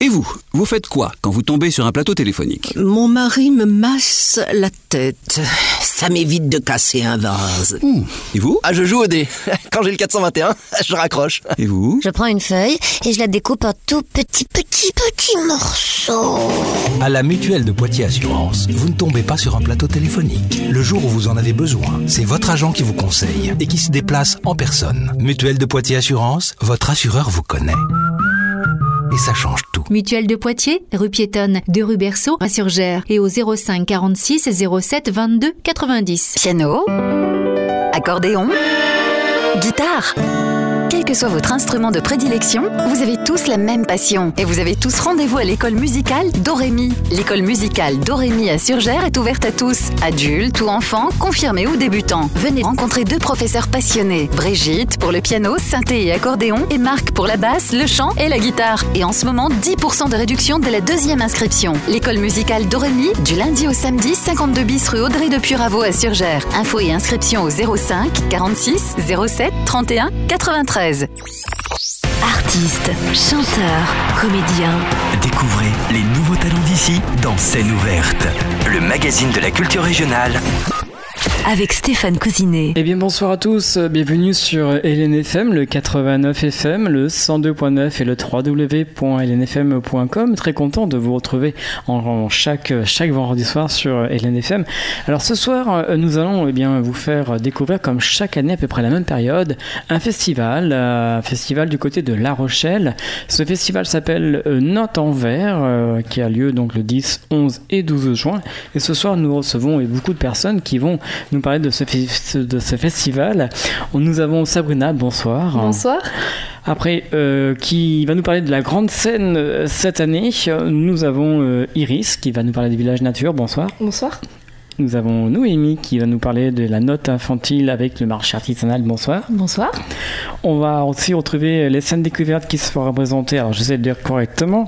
vous faites quoi quand vous tombez sur un plateau téléphonique ? Mon mari me masse la tête. Ça m'évite de casser un vase. Et vous ? Je joue au dé. Quand j'ai le 421, je raccroche. Et vous ? Je prends une feuille et je la découpe en tout petits morceaux. À la Mutuelle de Poitiers Assurance, vous ne tombez pas sur un plateau téléphonique. Le jour où vous en avez besoin, c'est votre agent qui vous conseille et qui se déplace en personne. Mutuelle de Poitiers Assurance, votre assureur vous connaît. Et ça change tout. Mutuelle de Poitiers, rue Piétonne, 2 rue Berceau, à Surgères et au 05 46 07 22 90. Piano, accordéon, guitare. Quel que soit votre instrument de prédilection, vous avez tous la même passion et vous avez tous rendez-vous à l'école musicale Dorémy. L'école musicale Dorémy à Surgères est ouverte à tous, adultes ou enfants, confirmés ou débutants. Venez rencontrer 2 professeurs passionnés, Brigitte pour le piano, synthé et accordéon et Marc pour la basse, le chant et la guitare. Et en ce moment, 10% de réduction dès la 2e inscription. L'école musicale Dorémy, du lundi au samedi, 52 bis rue Audrey de Puraveau à Surgères. Infos et inscriptions au 05 46 07 31 93. Artistes, chanteurs, comédiens. Découvrez les nouveaux talents d'ici dans Scène ouverte, le magazine de la culture régionale. Avec Stéphane Cousinet. Eh bien bonsoir à tous, bienvenue sur LNFM, le 89 FM, le 102.9 et le www.lnfm.com. Très content de vous retrouver en chaque vendredi soir sur LNFM. Alors ce soir, nous allons vous faire découvrir, comme chaque année à peu près à la même période, un festival du côté de La Rochelle. Ce festival s'appelle Notes en Vert, qui a lieu donc le 10, 11 et 12 juin. Et ce soir, nous recevons beaucoup de personnes qui vont nous parler de ce festival. Nous avons Sabrina, bonsoir. Bonsoir. Après, qui va nous parler de la grande scène cette année. Nous avons Iris qui va nous parler des villages nature, bonsoir. Bonsoir. Nous avons Noémie qui va nous parler de la note infantile avec le marché artisanal, bonsoir. Bonsoir. On va aussi retrouver les scènes découvertes qui se feront présenter, alors j'essaie de dire correctement,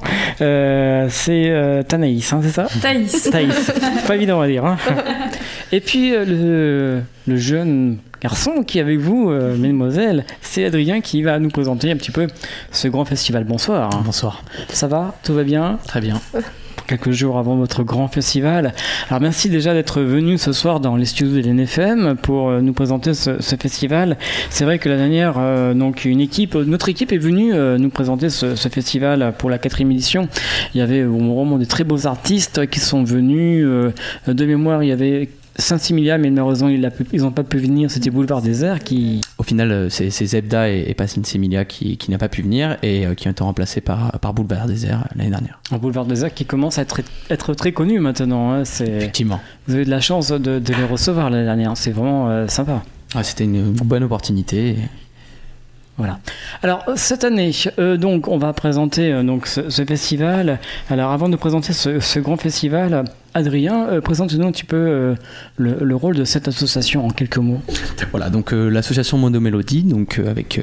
c'est Tanaïs, c'est ça ? Thaïs. Pas évident à dire. Et puis le jeune garçon qui est avec vous, mesdemoiselles, c'est Adrien qui va nous présenter un petit peu ce grand festival. Bonsoir. Bonsoir. Ça va ? Tout va bien ? Très bien. Quelques jours avant votre grand festival. Alors merci déjà d'être venu ce soir dans les studios de l'NFM pour nous présenter ce festival. C'est vrai que la dernière, notre équipe est venue nous présenter ce festival pour la 4e édition. Il y avait vraiment des très beaux artistes qui sont venus. De mémoire, il y avait Saint-Similia, mais malheureusement ils n'ont pas pu venir. C'était Boulevard Désert qui... Au final, c'est Zebda et pas Saint-Similia qui n'a pas pu venir et qui ont été remplacés par Boulevard Désert l'année dernière. Un Boulevard Désert qui commence à être très connu maintenant. Effectivement. Vous avez de la chance de les recevoir l'année dernière. C'est vraiment sympa. C'était une bonne opportunité. Voilà. Alors cette année, donc on va présenter ce festival. Alors avant de présenter ce grand festival, Adrien, présente-nous un petit peu le rôle de cette association en quelques mots. Voilà, donc l'association Monomélodie, donc avec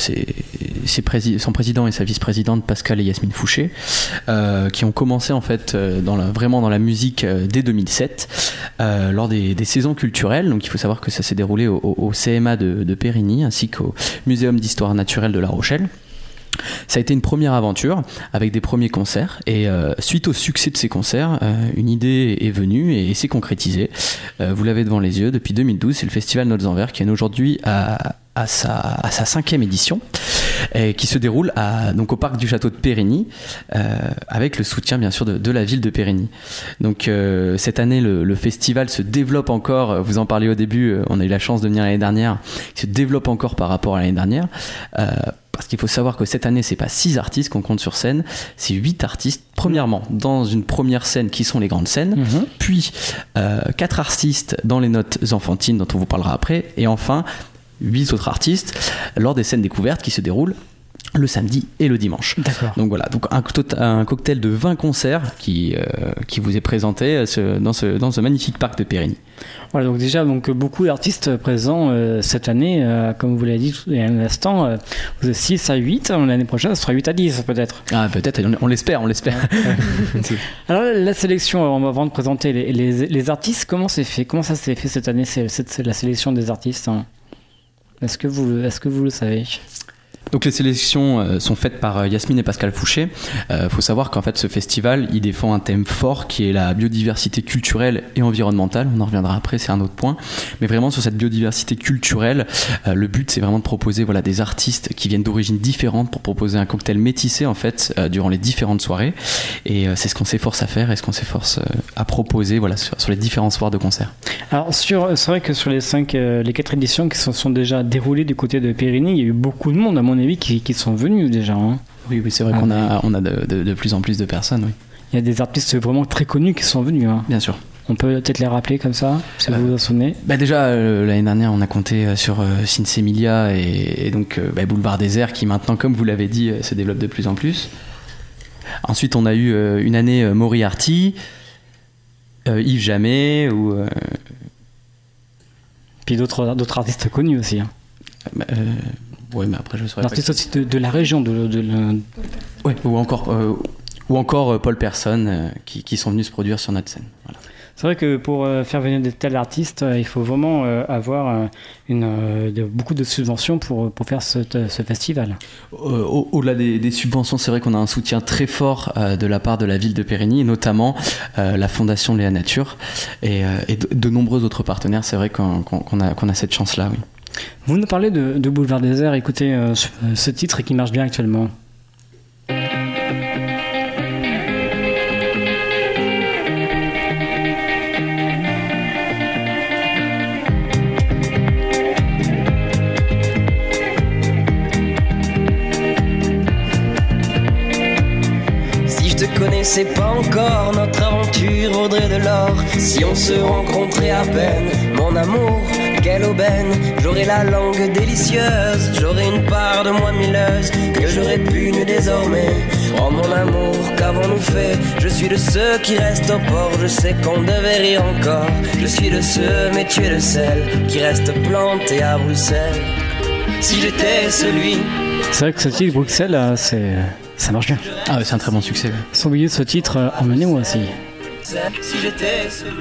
son président et sa vice-présidente Pascal et Yasmine Fouché, qui ont commencé en fait vraiment dans la musique dès 2007, lors des saisons culturelles. Donc il faut savoir que ça s'est déroulé au CMA de Périgny ainsi qu'au Muséum d'histoire naturelle de La Rochelle. Ça a été une première aventure avec des premiers concerts et suite au succès de ces concerts, une idée est venue et s'est concrétisée. Vous l'avez devant les yeux, depuis 2012, c'est le festival Notes en Vert qui est aujourd'hui à sa 5e édition et qui se déroule donc au parc du château de Périgny avec le soutien bien sûr de la ville de Périgny. Donc cette année le festival se développe encore, vous en parliez au début, on a eu la chance de venir l'année dernière, il se développe encore par rapport à l'année dernière parce qu'il faut savoir que cette année c'est pas 6 artistes qu'on compte sur scène, c'est 8 artistes. Premièrement dans une première scène qui sont les grandes scènes, puis 4 artistes dans les notes enfantines dont on vous parlera après, et enfin 8 autres artistes lors des scènes découvertes qui se déroulent le samedi et le dimanche. D'accord. Donc voilà, donc un cocktail de 20 concerts qui vous est présenté dans ce magnifique parc de Périgny. Voilà, donc déjà beaucoup d'artistes présents cette année, comme vous l'avez dit il y a un instant, vous êtes 6 à 8, l'année prochaine ça sera 8 à 10 peut-être. Ah peut-être, on l'espère. Alors la sélection, avant de présenter les artistes, comment ça s'est fait cette année, c'est la sélection des artistes, hein. Est-ce que vous le savez ? Donc les sélections sont faites par Yasmine et Pascal Fouché. Faut savoir qu'en fait ce festival il défend un thème fort qui est la biodiversité culturelle et environnementale. On en reviendra après, c'est un autre point. Mais vraiment sur cette biodiversité culturelle, le but c'est vraiment de proposer des artistes qui viennent d'origines différentes pour proposer un cocktail métissé en fait durant les différentes soirées. Et c'est ce qu'on s'efforce à faire et ce qu'on s'efforce à proposer sur les différents soirs de concert. Alors c'est vrai que sur les 4 éditions qui se sont déjà déroulées du côté de Périgny, il y a eu beaucoup de monde à mon avis qui sont venus déjà. Hein. Oui, c'est vrai qu'on a de plus en plus de personnes. Oui. Il y a des artistes vraiment très connus qui sont venus. Hein. Bien sûr. On peut peut-être les rappeler comme ça, si vous vous en souvenez. Déjà, l'année dernière, on a compté sur Sinsemilia et donc Boulevard Désert qui maintenant, comme vous l'avez dit, se développe de plus en plus. Ensuite, on a eu une année Moriarty, Yves Jamais ou... Puis d'autres artistes connus aussi. Hein. Oui, mais après je saurais pas. L'artiste aussi de la région Ouais, ou encore Paul Persson qui sont venus se produire sur notre scène. Voilà. C'est vrai que pour faire venir de tels artistes, il faut vraiment avoir beaucoup de subventions pour faire ce festival. Au-delà des subventions, c'est vrai qu'on a un soutien très fort de la part de la ville de Périgny, et notamment la Fondation Léa Nature et de nombreux autres partenaires. C'est vrai qu'on a cette chance-là, oui. Vous nous parlez de Boulevard Désert. Écoutez ce titre qui marche bien actuellement. C'est pas encore, notre aventure vaudrait de l'or si on se rencontrait à peine. Mon amour, quelle aubaine, j'aurais la langue délicieuse, j'aurais une part de moi milleuse que j'aurais pu désormais. Oh mon amour, qu'avons-nous fait? Je suis de ceux qui restent au port, je sais qu'on devait rire encore. Je suis de ceux, mais tu es de celles qui restent plantés à Bruxelles. Si j'étais celui... C'est vrai que ce titre Bruxelles, ça marche bien. Ah ouais, c'est un très bon succès. Sans oublier ce titre, emmenez-moi aussi. Si j'étais celui...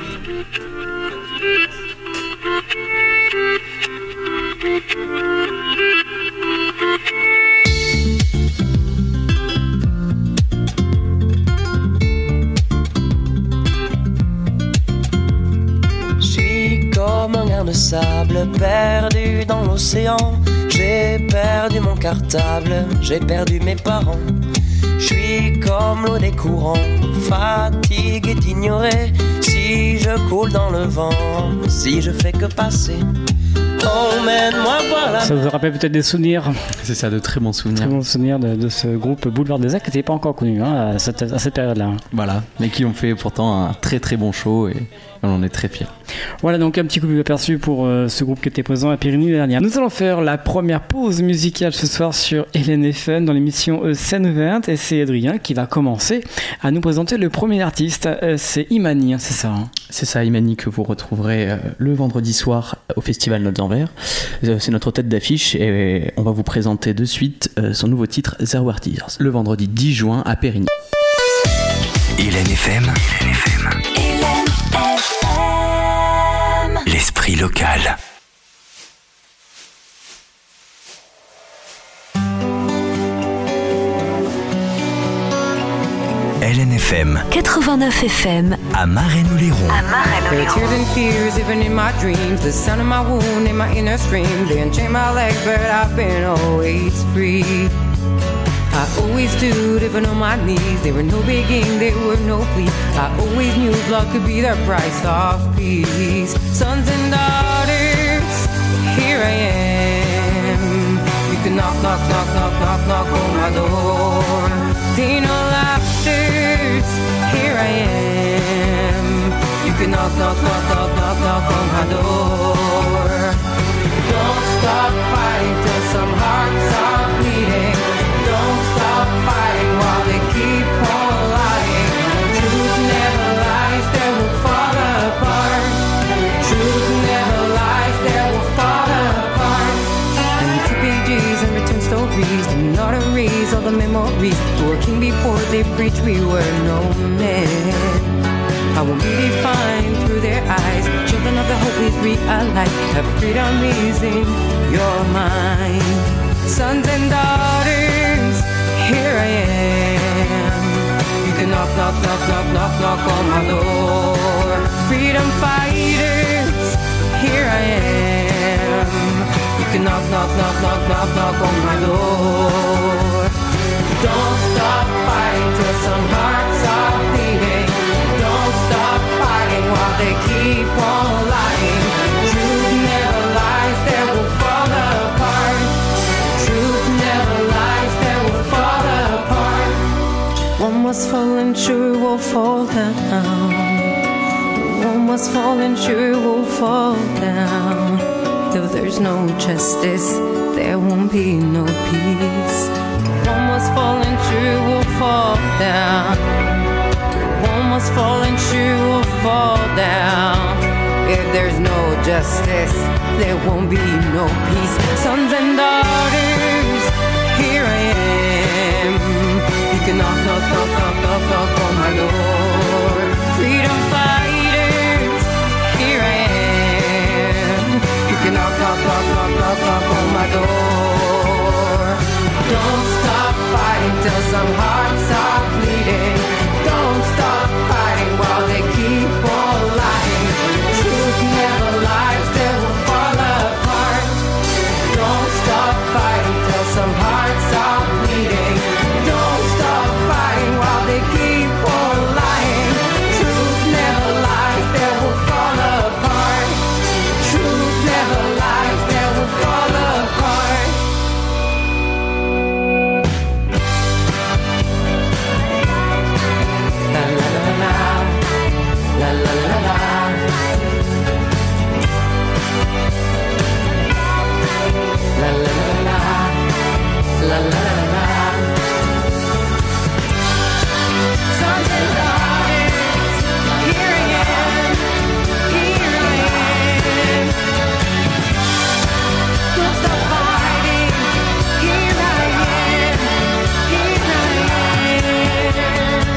Je suis comme un grain de sable perdu dans l'océan. J'ai perdu mon cartable, j'ai perdu mes parents. Je suis comme l'eau des courants, fatigué d'ignorer. Si je coule dans le vent, si je fais que passer, emmène-moi voir la... Ça vous rappelle peut-être des souvenirs. C'est ça, de très bons souvenirs. Très bons souvenirs de ce groupe Boulevard Désert qui n'était pas encore connu à cette période-là. Voilà, mais qui ont fait pourtant un très très bon show et on en est très fiers. Voilà donc un petit coup d'aperçu pour ce groupe qui était présent à Périgny l'année dernière. Nous allons faire la première pause musicale ce soir sur LNFM dans l'émission Scène ouverte et c'est Adrien qui va commencer à nous présenter le premier artiste. C'est Imani, c'est ça hein? C'est ça, Imani, que vous retrouverez le vendredi soir au festival Notes en Verre. C'est notre tête d'affiche et on va vous présenter de suite son nouveau titre Zero Tears le vendredi 10 juin à Périgny. LNFM. L'esprit local. LNFM 89 FM à Marais-Nouléron. There are tears and fears even in my dreams. The sound of my wound in my inner stream. They unchain my legs but I've been always free. I always stood even on my knees. There were no begging, there were no pleas. I always knew blood could be the price of peace. Sons and daughters, here I am. You can knock, knock, knock, knock, knock, knock on my door. Ain't no laughters, here I am. You can knock, knock, knock, knock, knock, knock on my door. Don't stop fighting till some hearts are bleeding. Don't stop fighting while they keep on lying. Truth never lies, they will fall apart. Truth never lies, they will fall apart. And two pages and written stories do not erase all the memories. Working before they preach we were no men. I won't be defined through their eyes. Children of the hope is realized that freedom is in your mind. Sons and daughters, here I am. You can knock, knock, knock, knock, knock, knock on my door. Freedom fighters, here I am. You can knock, knock, knock, knock, knock, knock on my door. Don't stop fighting till some hearts are bleeding. Don't stop fighting while they keep on lying. Truth never lies, they will fall apart. Truth never lies, they will fall apart. One must fall and sure will fall down. One must fall and sure will fall down. If there's no justice, there won't be no peace. One must fall and sure will fall down. One must fall and sure will fall down. If there's no justice, there won't be no peace. Sons and daughters, here I am. You can knock, knock, knock, knock, knock, knock on my door. Freedom fighters, here I am. You can knock, knock, knock, knock, knock, knock on my door. Don't stop fighting till some hearts are bleeding. Don't stop fighting while they keep on lying. Truth never lies, they will fall apart. Don't stop fighting till some hearts are bleeding. Don't stop fighting while they keep on lying. Truth never lies, they will fall apart. Truth never lies, they will fall apart. La la la la, la la la la. La la la la, la la la la. Sons and daughters, here I am, here I am. Don't stop fighting, here I am, here I am.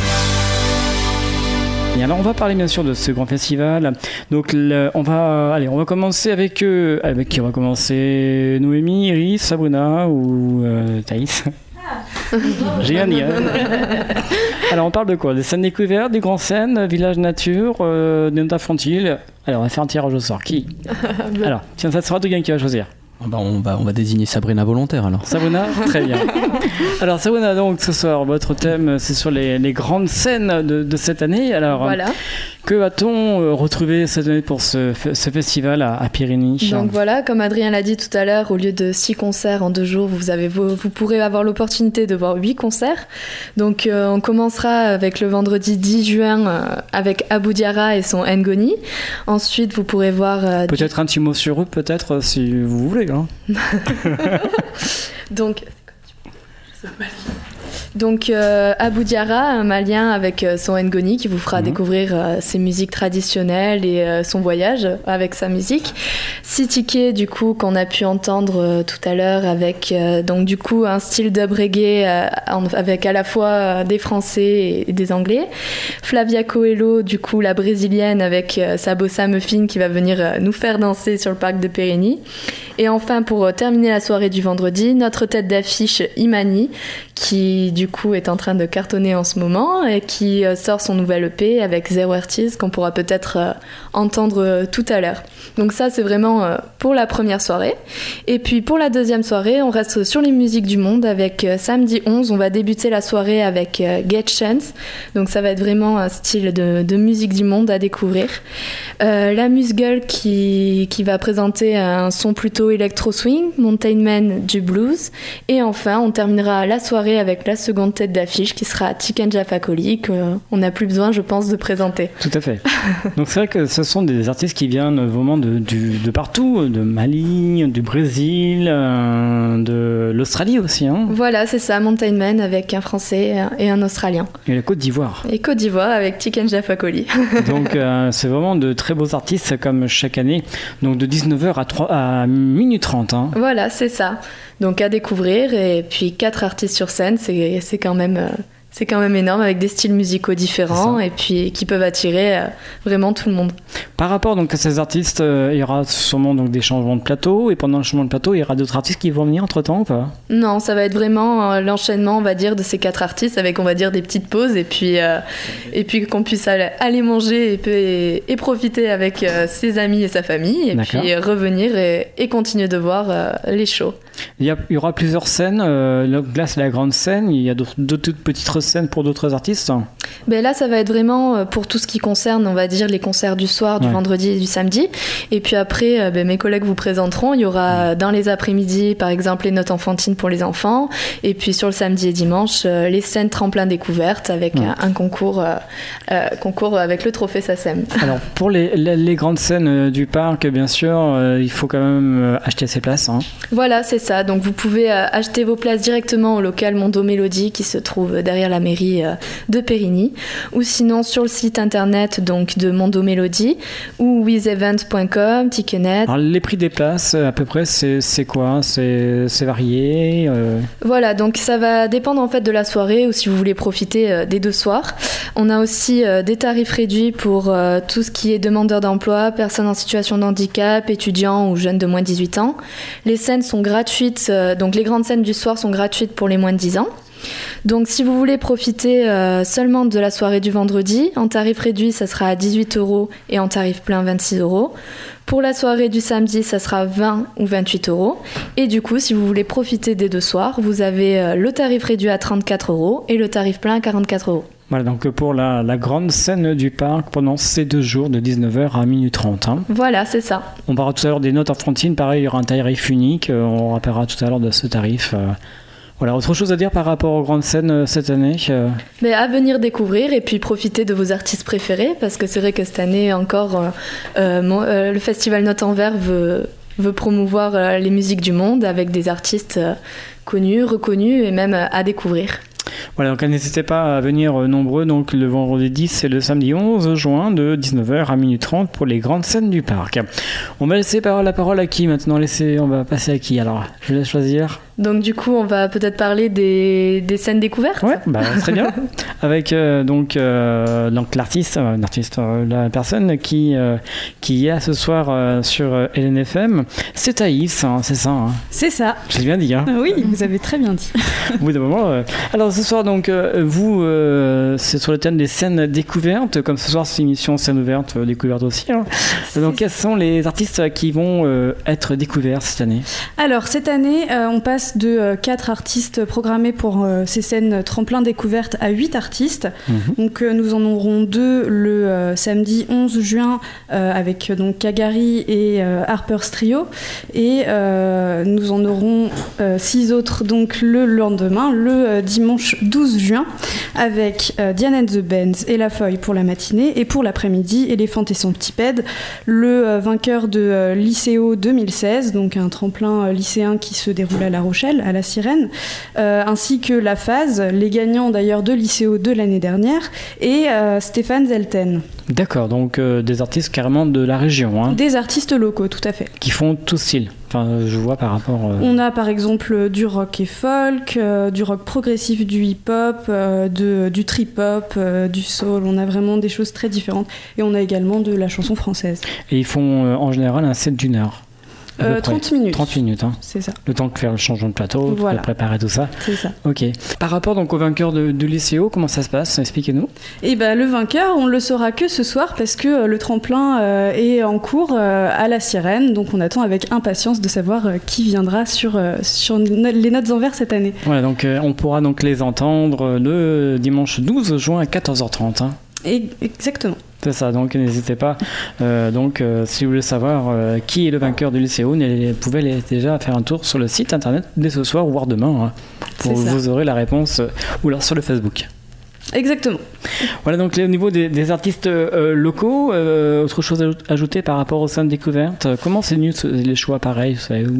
Et alors on va parler bien sûr de ce grand festival. Donc on va commencer avec qui on va commencer? Noémie, Iris, Sabrina ou Thaïs? J'ai un lien. Alors on parle de quoi? Des scènes découvertes, des grandes scènes, village nature, des notes infantiles. Alors on va faire un tirage au sort. Qui? Alors tiens, ça sera quelqu'un qui va choisir. On va désigner Sabrina volontaire alors. Sabrina, très bien. Alors Sabrina, donc ce soir votre thème c'est sur les grandes scènes de cette année. Alors voilà. Que va-t-on retrouver cette année pour ce festival à Pyrénées? Donc voilà, comme Adrien l'a dit tout à l'heure, au lieu de 6 concerts en 2 jours, vous pourrez avoir l'opportunité de voir 8 concerts. Donc on commencera avec le vendredi 10 juin avec Abou Diarra et son Ngoni. Ensuite vous pourrez voir... peut-être un petit mot sur eux, peut-être si vous voulez. Hein. Donc Abou Diarra, un Malien avec son Ngoni qui vous fera découvrir ses musiques traditionnelles et son voyage avec sa musique. Sitike, du coup, qu'on a pu entendre tout à l'heure avec donc du coup un style dub reggae avec à la fois des Français et des Anglais. Flavia Coelho, du coup la brésilienne avec sa bossa muffin qui va venir nous faire danser sur le parc de Périni. Et enfin, pour terminer la soirée du vendredi, notre tête d'affiche Imani, qui du coup est en train de cartonner en ce moment et qui sort son nouvel EP avec Zero Artist qu'on pourra peut-être entendre tout à l'heure. Donc ça c'est vraiment pour la première soirée. Et puis pour la deuxième soirée, on reste sur les musiques du monde avec samedi 11, on va débuter la soirée avec Get Chance. Donc ça va être vraiment un style de musique du monde à découvrir. La Musgueule qui va présenter un son plutôt électro swing, Mountain Man du blues. Et enfin on terminera la soirée avec la seconde tête d'affiche qui sera Tiken Jah Fakoly, qu'on n'a plus besoin, je pense, de présenter. Tout à fait. Donc c'est vrai que ce sont des artistes qui viennent vraiment de partout, de Mali, du Brésil, de l'Australie aussi. Hein. Voilà, c'est ça, Mountain Man avec un Français et un Australien. Et la Côte d'Ivoire. Et Côte d'Ivoire avec Tiken Jah Fakoly. Donc c'est vraiment de très beaux artistes comme chaque année. Donc de 19h à 1h30. Hein. Voilà, c'est ça. Donc à découvrir, et puis 4 artistes sur scène, c'est quand même C'est quand même énorme avec des styles musicaux différents et puis qui peuvent attirer vraiment tout le monde. Par rapport donc à ces artistes, il y aura sûrement donc des changements de plateau et pendant le changement de plateau, il y aura d'autres artistes qui vont venir entre-temps ou pas ? Non, ça va être vraiment l'enchaînement, on va dire, de ces 4 artistes avec, on va dire, des petites pauses et puis qu'on puisse aller manger et profiter avec ses amis et sa famille et puis revenir et continuer de voir les shows. Il y aura plusieurs scènes, là c'est la grande scène, il y a d'autres petites scènes pour d'autres artistes. Ben là ça va être vraiment pour tout ce qui concerne, on va dire, les concerts du soir, du vendredi et du samedi, et puis après mes collègues vous présenteront, il y aura dans les après-midi par exemple les notes enfantines pour les enfants, et puis sur le samedi et dimanche les scènes tremplin découverte avec un concours avec le trophée SACEM. Alors pour les grandes scènes du parc, bien sûr, il faut quand même acheter ses places. Voilà, c'est ça, donc vous pouvez acheter vos places directement au local Mondo Mélodie qui se trouve derrière la mairie de Périgny, ou sinon sur le site internet donc de Mondo Mélodie ou wizevent.com, Ticketnet. Alors les prix des places à peu près c'est quoi ? C'est varié Voilà, donc ça va dépendre en fait de la soirée ou si vous voulez profiter des 2 soirs. On a aussi des tarifs réduits pour tout ce qui est demandeurs d'emploi, personnes en situation de handicap, étudiants ou jeunes de moins de 18 ans. Les scènes sont gratuites, donc les grandes scènes du soir sont gratuites pour les moins de 10 ans. Donc si vous voulez profiter seulement de la soirée du vendredi, en tarif réduit ça sera à 18 € et en tarif plein 26 €. Pour la soirée du samedi ça sera 20 ou 28 €. Et du coup si vous voulez profiter des 2 soirs, vous avez le tarif réduit à 34 € et le tarif plein à 44 €. Voilà, donc pour la grande scène du parc pendant ces 2 jours de 19h à 12h30. Voilà, c'est ça. On parlera tout à l'heure des notes enfantines, pareil, il y aura un tarif unique, on rappellera tout à l'heure de ce tarif. Voilà, autre chose à dire par rapport aux grandes scènes cette année Mais à venir découvrir et puis profiter de vos artistes préférés, parce que c'est vrai que cette année encore, le festival Notes en Verre veut promouvoir les musiques du monde avec des artistes connus, reconnus et même à découvrir. Voilà, donc n'hésitez pas à venir nombreux, donc le vendredi 10 et le samedi 11 juin de 19h à 12h30 pour les grandes scènes du parc. On va laisser la parole à qui maintenant ? On va passer à qui alors ? Je laisse choisir. Donc du coup, on va peut-être parler des scènes découvertes. Ouais, très bien. Avec donc l'artiste, la personne qui est ce soir sur LNFM, c'est Thaïs, c'est ça. C'est ça. J'ai bien dit. Oui, vous avez très bien dit. Au bout d'un moment. Alors ce soir donc vous, c'est sur le thème des scènes découvertes, comme ce soir c'est une émission scène ouverte, découverte aussi. Donc quels sont les artistes qui vont être découverts cette année ? Alors cette année, on passe de 4 artistes programmés pour ces scènes tremplin découverte à 8 artistes. Donc nous en aurons 2 le samedi 11 juin avec donc Kagari et Harper's Trio, et nous en aurons 6 autres donc le lendemain, le dimanche 12 juin, avec Diane and the Benz et La Feuille pour la matinée, et pour l'après-midi Éléphant et son petit pède, le vainqueur de Lycéo 2016, donc un tremplin lycéen qui se déroule à La Rochelle, à la Sirène, ainsi que La Phase, les gagnants d'ailleurs de Lycéo de l'année dernière, et Stéphane Zelten. D'accord, donc des artistes carrément de la région. Des artistes locaux, tout à fait. Qui font tout style. Enfin, je vois par rapport... On a par exemple du rock et folk, du rock progressif, du hip-hop, du trip-hop, du soul. On a vraiment des choses très différentes. Et on a également de la chanson française. Et ils font en général un set d'1 heure. 30 minutes. 30 minutes, C'est ça. Le temps de faire le changement de plateau, de préparer tout ça. C'est ça. Ok. Par rapport donc au vainqueur de Lycéo, comment ça se passe ? Expliquez-nous. Et le vainqueur, on le saura que ce soir parce que le tremplin est en cours à la Sirène. Donc on attend avec impatience de savoir qui viendra sur les Notes en Verre cette année. Voilà, donc on pourra donc les entendre le dimanche 12 juin à 14h30. Exactement. C'est ça, donc n'hésitez pas. Si vous voulez savoir qui est le vainqueur du Lycéo, vous pouvez déjà faire un tour sur le site internet dès ce soir, voire demain. Vous aurez la réponse, ou alors sur le Facebook. Exactement. Voilà, donc au niveau des artistes locaux, autre chose à ajouter par rapport au Scènes Découvertes, comment c'est venu les choix pareils,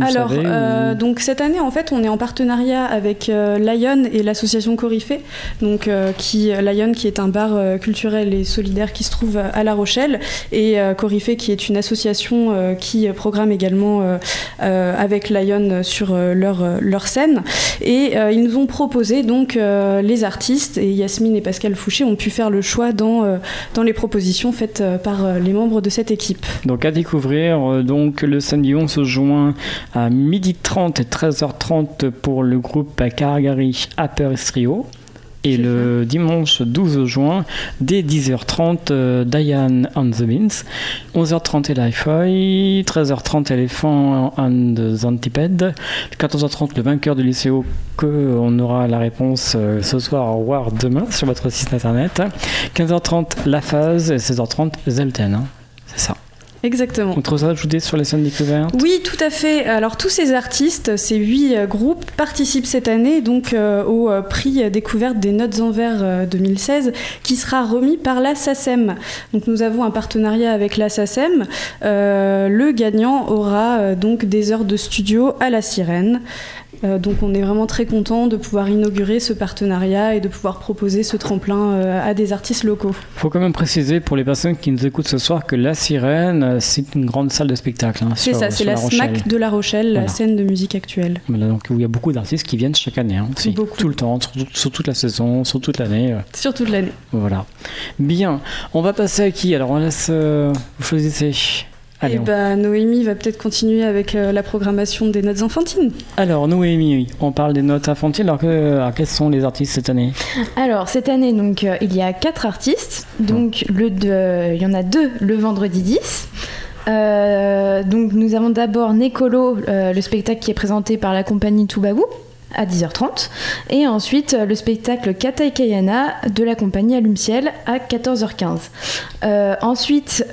donc cette année en fait on est en partenariat avec Lion et l'association Coryphée, donc Lion qui est un bar culturel et solidaire qui se trouve à La Rochelle, et Coryphée qui est une association qui programme également avec Lion sur leur scène, et ils nous ont proposé donc les artistes, et Yasmine et Pascal Fouché ont pu faire le choix dans les propositions faites par les membres de cette équipe. Donc à découvrir donc le samedi 11 juin à 12h30 et 13h30 pour le groupe Karagari Upper Trio. Et le dimanche 12 juin, dès 10h30, Diane and the Beans, 11h30 Eli 13h30 Elephant and the Antipede, 14h30 le vainqueur de l'ICO, on aura la réponse ce soir, voire demain sur votre site internet, 15h30 La Phase et 16h30 Zelten, c'est ça. Exactement. Autre chose à ajouter sur les scènes découvertes ? Oui, tout à fait. Alors tous ces artistes, ces 8 groupes participent cette année donc au prix découverte des Notes en Verre 2016 qui sera remis par la SACEM. Donc nous avons un partenariat avec la SACEM. Le gagnant aura donc des heures de studio à la Sirène. Donc on est vraiment très content de pouvoir inaugurer ce partenariat et de pouvoir proposer ce tremplin à des artistes locaux. Il faut quand même préciser pour les personnes qui nous écoutent ce soir que La Sirène, c'est une grande salle de spectacle. C'est ça, c'est la SMAC de La Rochelle, voilà. La scène de musique actuelle. Voilà, donc il y a beaucoup d'artistes qui viennent chaque année, aussi, tout le temps, sur toute la saison, sur toute l'année. Sur toute l'année. Voilà. Bien, on va passer à qui ? Alors on laisse, vous choisissez. Allez, Noémie va peut-être continuer avec la programmation des notes enfantines. Alors Noémie, on parle des notes enfantines. Alors quels sont les artistes cette année ? Alors cette année, donc il y a 4 artistes. Donc il y en a 2 le vendredi 10. Donc nous avons d'abord Nekolo, le spectacle qui est présenté par la compagnie Toubabou à 10h30, et ensuite le spectacle Katai Kayana de la compagnie Allume-Ciel à 14h15. Ensuite,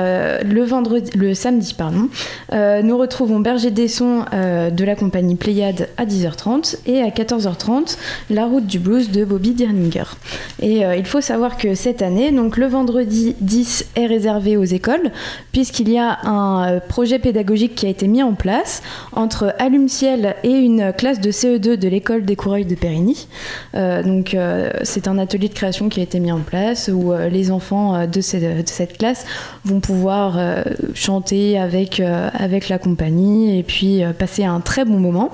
le samedi, nous retrouvons Berger des Sons de la compagnie Pléiade à 10h30, et à 14h30, La Route du Blues de Bobby Dirninger. Et il faut savoir que cette année, donc le vendredi 10 est réservé aux écoles, puisqu'il y a un projet pédagogique qui a été mis en place entre Allume-Ciel et une classe de CE2 de l'école des Coureuils de Périgny. C'est un atelier de création qui a été mis en place où les enfants de cette classe vont pouvoir chanter avec la compagnie et puis passer un très bon moment.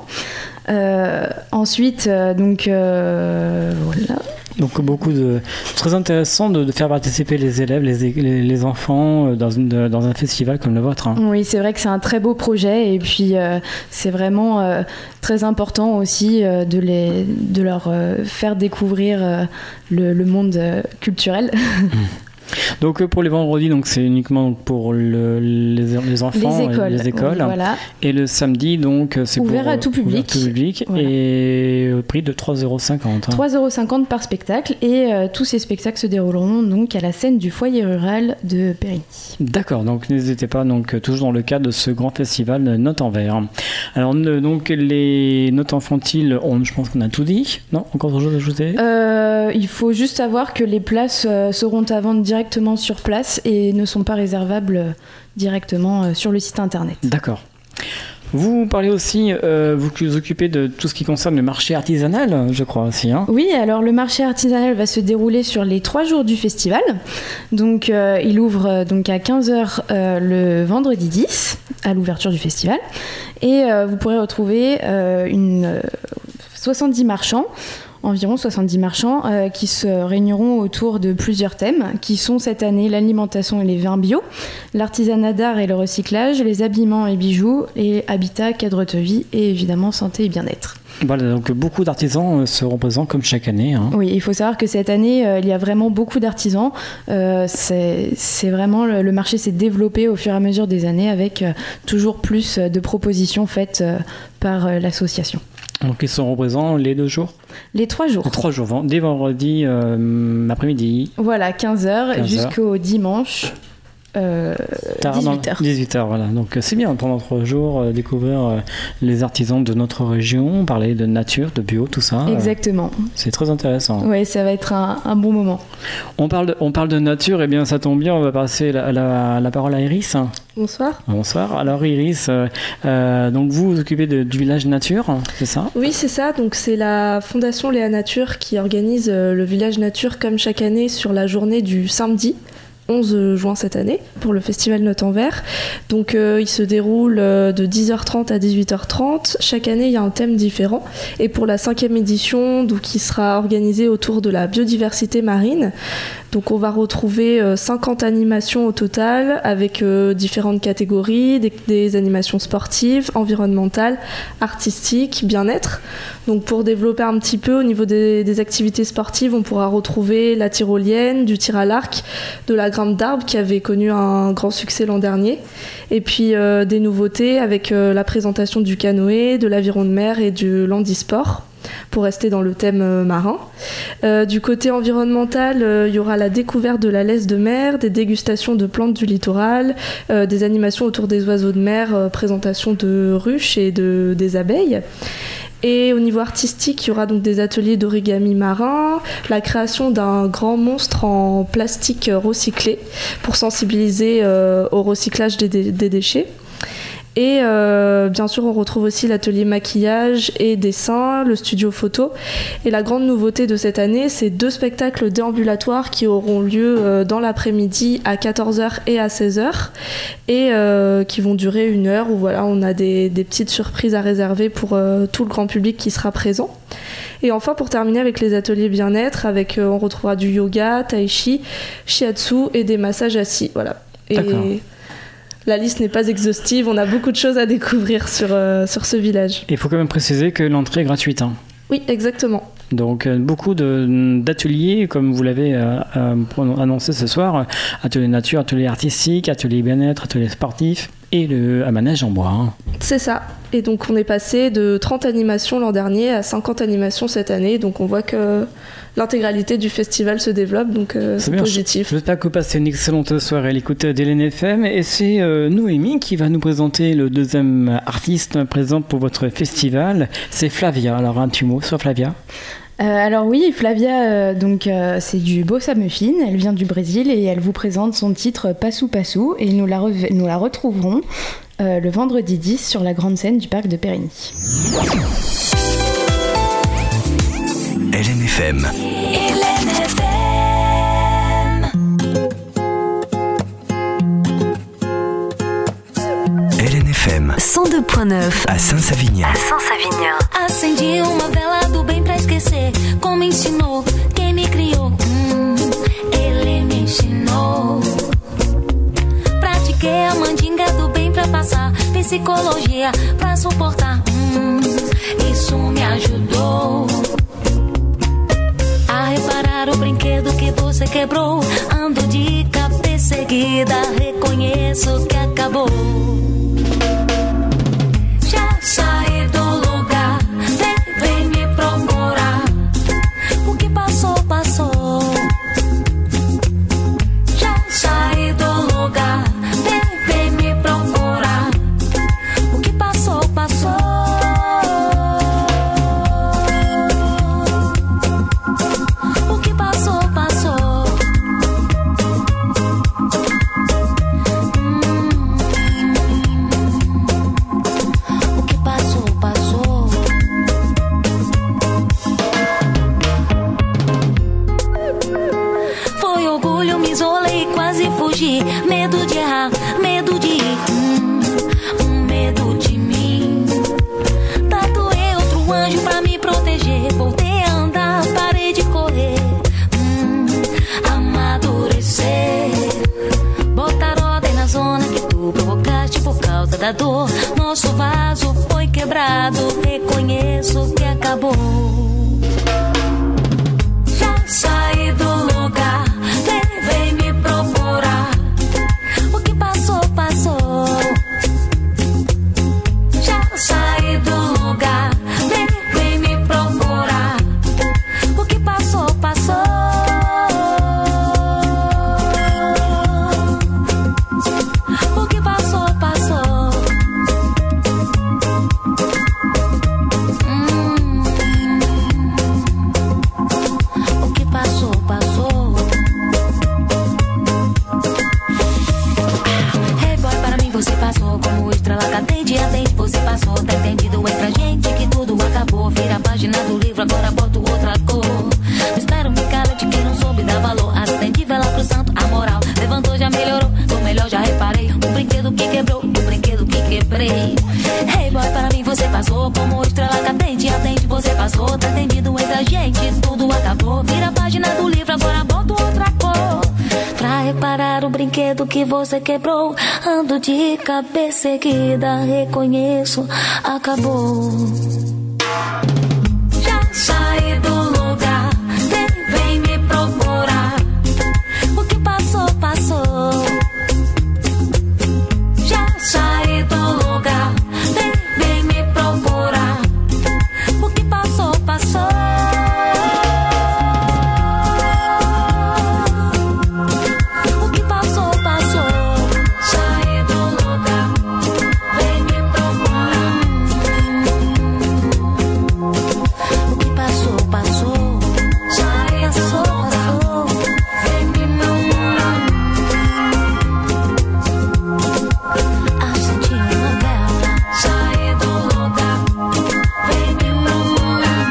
Ensuite, voilà. Donc très intéressant de faire participer les élèves, les enfants dans un festival comme le vôtre. Oui, c'est vrai que c'est un très beau projet, et puis c'est vraiment très important aussi de leur faire découvrir le monde culturel. Donc pour les vendredis, donc c'est uniquement pour les enfants, les écoles. Voilà. Et le samedi, donc c'est ouvert à tout public. Voilà. Et au prix de 3,50 €. 3,50 € par spectacle, et tous ces spectacles se dérouleront donc à la scène du foyer rural de Périgny. D'accord, donc n'hésitez pas, donc toujours dans le cadre de ce grand festival Notes en Verre. Alors donc les notes infantiles, je pense qu'on a tout dit. Non, encore autre chose à ajouter ? Il faut juste savoir que les places seront à vendre directement sur place et ne sont pas réservables directement sur le site internet. D'accord. Vous parlez aussi, vous vous occupez de tout ce qui concerne le marché artisanal, je crois aussi. Oui, alors le marché artisanal va se dérouler sur les 3 jours du festival. Donc il ouvre donc à 15h le vendredi 10, à l'ouverture du festival. Et vous pourrez retrouver 70 marchands. Environ 70 marchands qui se réuniront autour de plusieurs thèmes qui sont cette année l'alimentation et les vins bio, l'artisanat d'art et le recyclage, les habillements et bijoux, et habitat, cadre de vie et évidemment santé et bien-être. Voilà, donc beaucoup d'artisans seront présents comme chaque année. Oui, il faut savoir que cette année, il y a vraiment beaucoup d'artisans. C'est vraiment, le marché s'est développé au fur et à mesure des années avec toujours plus de propositions faites par l'association. Donc ils seront présents les 2 jours ? Les 3 jours. Les 3 jours, dès vendredi après-midi. Voilà, 15h jusqu'au dimanche 18h. 18h, voilà. Donc c'est bien pendant 3 jours découvrir les artisans de notre région, parler de nature, de bio, tout ça. Exactement. C'est très intéressant. Oui, ça va être un bon moment. On parle de nature, et bien ça tombe bien, on va passer la parole à Iris. Bonsoir. Bonsoir. Alors Iris, donc vous vous occupez du village nature, c'est ça ? Oui, c'est ça. Donc c'est la Fondation Léa Nature qui organise le village nature comme chaque année sur la journée du samedi 11 juin cette année pour le festival Note en Vert. Donc il se déroule de 10h30 à 18h30. Chaque année il y a un thème différent, et pour la 5e édition, donc, il sera organisé autour de la biodiversité marine. Donc on va retrouver 50 animations au total avec différentes catégories, des animations sportives, environnementales, artistiques, bien-être. Donc pour développer un petit peu au niveau des activités sportives, on pourra retrouver la tyrolienne, du tir à l'arc, de la grimpe d'arbres qui avait connu un grand succès l'an dernier, et puis des nouveautés avec la présentation du canoë, de l'aviron de mer et du handisport, pour rester dans le thème marin. Du côté environnemental, il y aura la découverte de la laisse de mer, des dégustations de plantes du littoral, des animations autour des oiseaux de mer, présentation de ruches et des abeilles. Et au niveau artistique, il y aura donc des ateliers d'origami marin, la création d'un grand monstre en plastique recyclé pour sensibiliser au recyclage des déchets. Et bien sûr, on retrouve aussi l'atelier maquillage et dessin, le studio photo. Et la grande nouveauté de cette année, c'est 2 spectacles déambulatoires qui auront lieu dans l'après-midi à 14h et à 16h, et qui vont durer 1 heure, où voilà, on a des petites surprises à réserver pour tout le grand public qui sera présent. Et enfin, pour terminer avec les ateliers bien-être, on retrouvera du yoga, tai chi, shiatsu et des massages assis. Voilà. D'accord. Et la liste n'est pas exhaustive, on a beaucoup de choses à découvrir sur ce village. Il faut quand même préciser que l'entrée est gratuite. Oui, exactement. Donc beaucoup d'ateliers, comme vous l'avez annoncé ce soir, atelier nature, atelier artistique, atelier bien-être, atelier sportif et un manège en bois. C'est ça. Et donc on est passé de 30 animations l'an dernier à 50 animations cette année. Donc on voit que l'intégralité du festival se développe, donc c'est positif. J'espère que vous passez une excellente soirée à l'écoute d'Hélène FM. Et c'est Noémie qui va nous présenter le 2e artiste présent pour votre festival. C'est Flavia. Alors un petit mot sur Flavia. Alors oui, Flavia, c'est du bossa muffin, elle vient du Brésil et elle vous présente son titre Passou Passou, et nous la retrouverons le vendredi 10 sur la grande scène du parc de Périgny. LNFM. LNFM 102.9 à Saint-Savignan. Acendi uma vela do bem pra esquecer, como ensinou quem me criou. Ele me ensinou. Pratiquei a mandinga do bem pra passar, psicologia pra suportar. Isso me ajudou a reparar o brinquedo que você quebrou. Ando de cabeça erguida, reconheço que acabou. Já saí do lugar, vem me procurar. O que passou, passou. Já saí do lugar, vem me procurar. O que passou, passou. O que passou, passou. O que passou, passou. Foi orgulho, me isolei, quase fugi. Medo de errar, medo de ir. Medo de mim. Tatuei outro anjo pra me proteger. Voltei a andar, parei de correr. Amadurecer. Botar ordem na zona que tu provocaste por causa da dor. Nosso vaso foi quebrado, reconheço que acabou. Já saí do lugar, vem me procurar. O que passou, passou. Já saí do lugar, vem me procurar. O que passou, passou. repente tudo acabou. Vira a página do livro, agora bota outra cor. Pra reparar o brinquedo que você quebrou, ando de cabeça erguida, reconheço, acabou. Já saí do lugar, vem me procurar. O que passou, passou. Já saí do lugar, vem me procurar. O que passou, passou. O que passou, passou. Saí do lugar, vem me procurar. O que passou, passou. Saí, passou, passou. Vem me procurar. Acendi uma vela, saí do lugar, vem me procurar.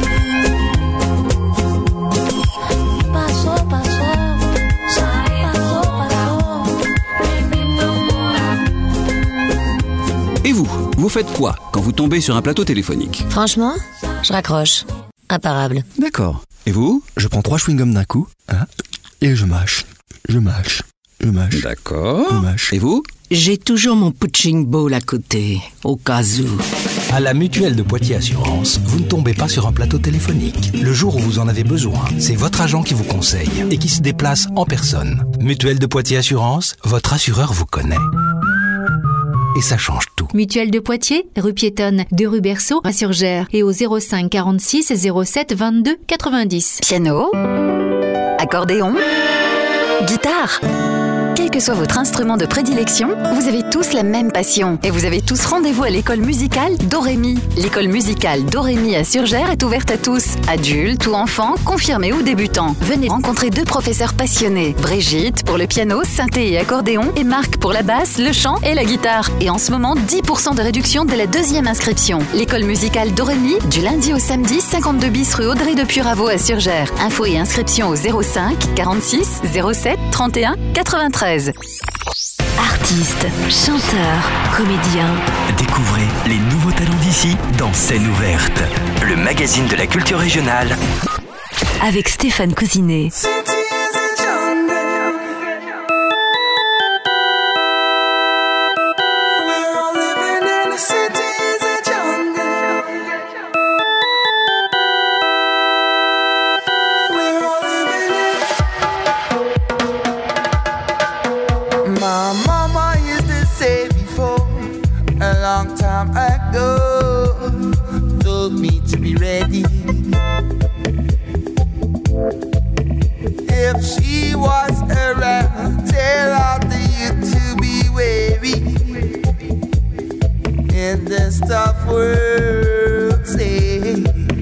Passou, passou, saí, passou, passou, vem me procurar. Et vous faites quoi quand vous tombez sur un plateau téléphonique? Franchement, je raccroche. Imparable. D'accord. Et vous? Je prends 3 chewing-gums d'un coup, hein, et je mâche. D'accord. Je mâche. Et vous? J'ai toujours mon punching ball à côté, au cas où. À la Mutuelle de Poitiers Assurance, vous ne tombez pas sur un plateau téléphonique. Le jour où vous en avez besoin, c'est votre agent qui vous conseille et qui se déplace en personne. Mutuelle de Poitiers Assurance, votre assureur vous connaît. Et ça change tout. Mutuelle de Poitiers, rue piétonne de rue Berceau à Surgères et au 05 46 07 22 90. Piano, accordéon, guitare. Quel que soit votre instrument de prédilection, vous avez tous la même passion et vous avez tous rendez-vous à l'école musicale Dorémy. L'école musicale Dorémy à Surgères est ouverte à tous, adultes ou enfants, confirmés ou débutants. Venez rencontrer 2 professeurs passionnés, Brigitte pour le piano, synthé et accordéon et Marc pour la basse, le chant et la guitare. Et en ce moment, 10% de réduction dès la 2e inscription. L'école musicale Dorémy, du lundi au samedi, 52 bis rue Audrey de Puraveau à Surgères. Infos et inscriptions au 05 46 07 31 93. Artistes, chanteurs, comédiens. Découvrez les nouveaux talents d'ici dans Scène ouverte, le magazine de la culture régionale. Avec Stéphane Cousinet. If she was around, tell all the youth to be wary in this tough world. Say,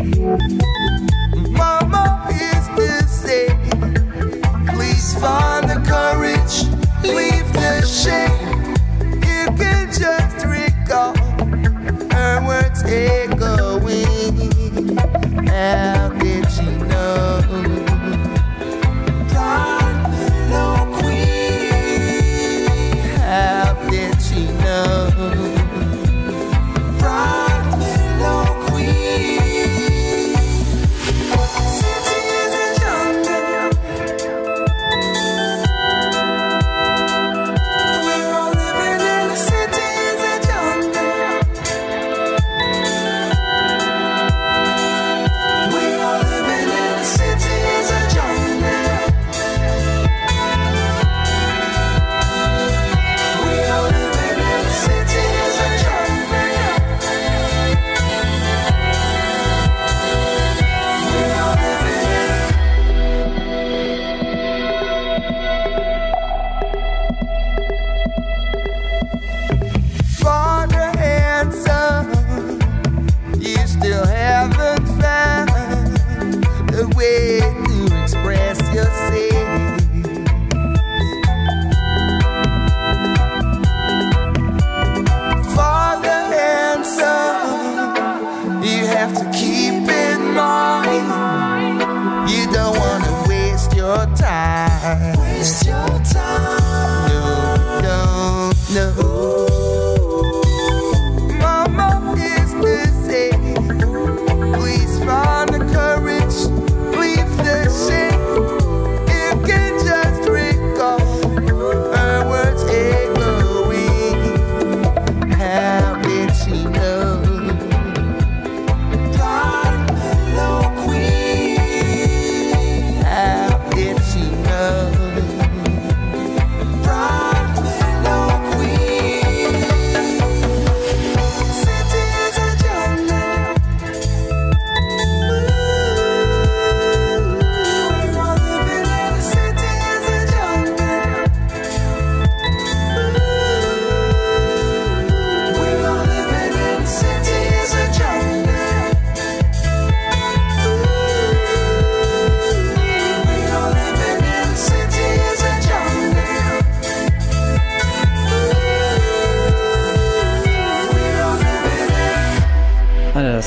Mama used to say, please find the courage, leave the shame. You can just recall her words echoing. How did she know? How did she know? Bright willow queen. City is a jungle. We're all living in a city is a jungle. We're all living in a city is a jungle. Father and son, you still haven't found a way to express yourself. Father and son, you have to keep in mind, you don't want to waste your time. Waste your time. No, no, no. Mama used to say, please find the courage,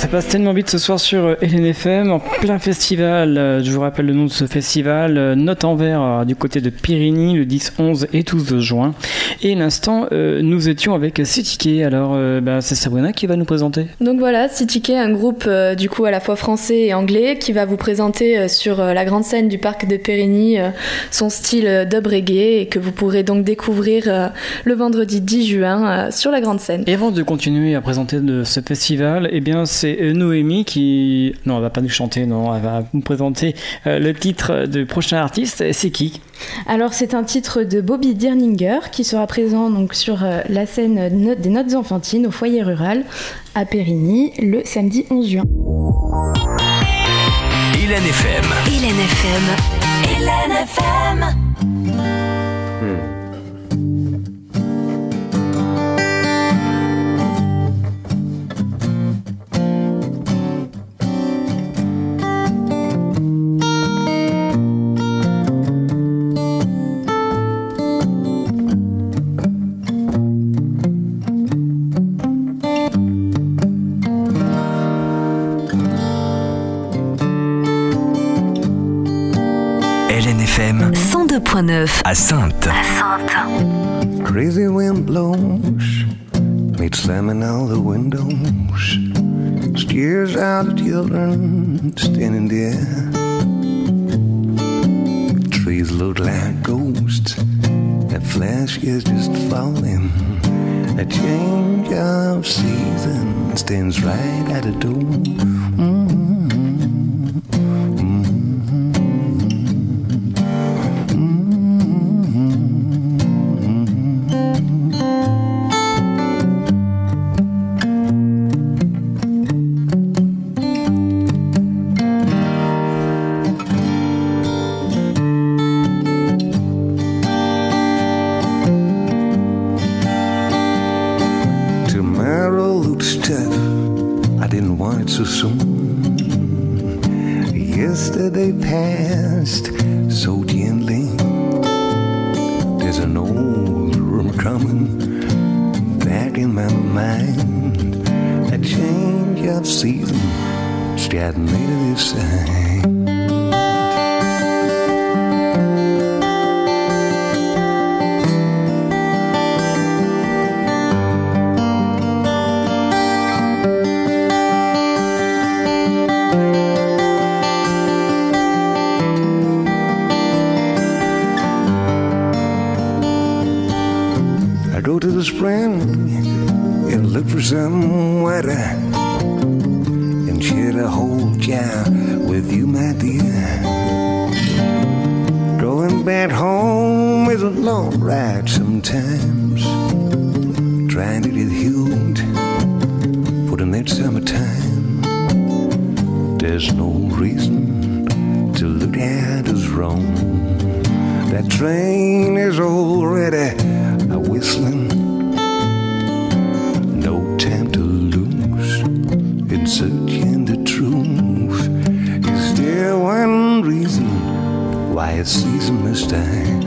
Ça passe tellement vite ce soir sur LNFM, en plein festival. Je vous rappelle le nom de ce festival, Note en Vert, du côté de Périgny, le 10, 11 et 12 juin. Et l'instant, nous étions avec Citiquet. Alors, c'est Sabrina qui va nous présenter. Donc voilà, Citiquet, un groupe du coup à la fois français et anglais, qui va vous présenter sur la grande scène du parc de Périgny son style dub reggae, et que vous pourrez donc découvrir le vendredi 10 juin sur la grande scène. Et avant de continuer à présenter de ce festival, eh bien c'est Noémie qui... Non, elle va pas nous chanter, non, elle va nous présenter le titre du prochain artiste. C'est qui ? Alors c'est un titre de Bobby Dirninger qui sera présent donc sur la scène des Notes enfantines au foyer rural à Périgny le samedi 11 juin. LNFM. LNFM 102.9 à Saintes. Crazy wind blows, meets slamming all the windows, scares out the children standing there. Trees look like ghosts, that flash is just falling. A change of season stands right at the door. So soon, yesterday passed so gently. There's an old rumor coming back in my mind. A change of season, it's got me to decide. Go to the spring and look for some weather and share a whole jar with you, my dear. Going back home is a long ride sometimes, trying to get healed for the next summertime. There's no reason to look at us wrong. That train is already whistling, no time to lose in searching the truth. Is there one reason why a season must die?